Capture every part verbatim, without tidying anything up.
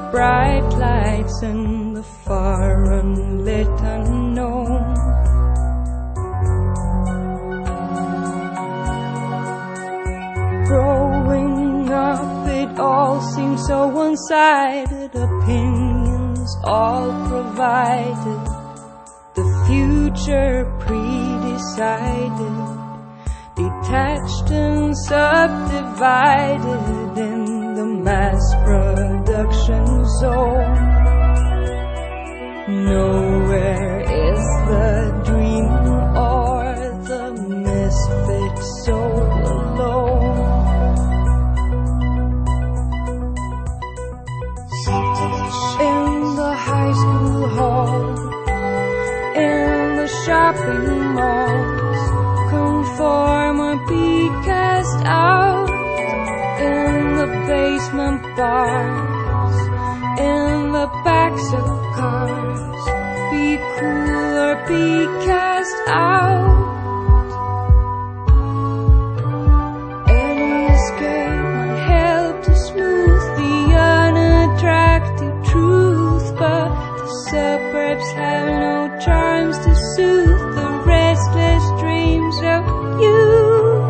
bright lights in the far unlit unknown. Growing up, it all seemed so one-sided. Opinions all provided, the future pre-decided, detached and subdivided in the mass production zone. Nowhere is the dream or the misfit soul alone. In the high school hall, in the shopping malls, conform or be cast out. In the basement bars, in the backs of cars, be cool or be cast out. Any escape might help to smooth the unattractive truth, but the suburbs have no charms to soothe the restless dreams of you.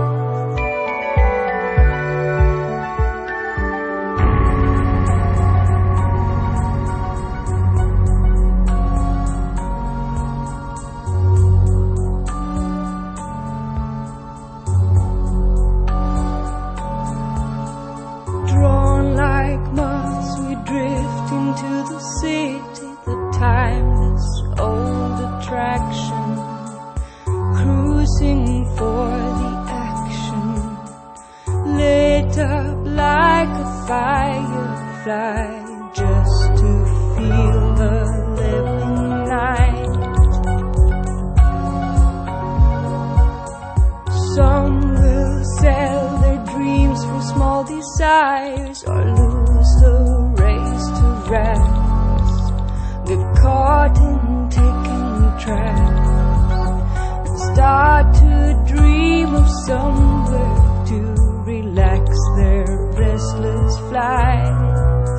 Drawn like moths, we drift into the city, the timeless old attraction, cruising for the action, lit up like a firefly, just to feel the living night. Some will sell their dreams for small desires, or lose the race to rest, get caught in ticking traps, and start to dream of somewhere to relax their restless flight.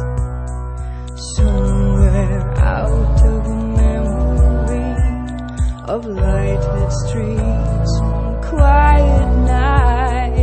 Somewhere out of a memory of lighted streets on quiet nights.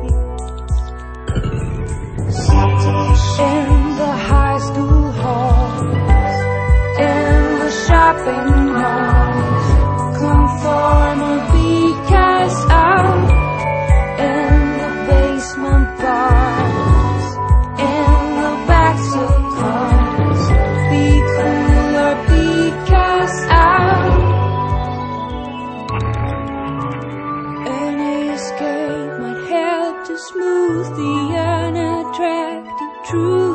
In the high school halls, in the shopping malls, conform or be cast out. In the basement bars, in the backs of cars, be cool or be cast out. Any escape might help to smooth the unattractive truth.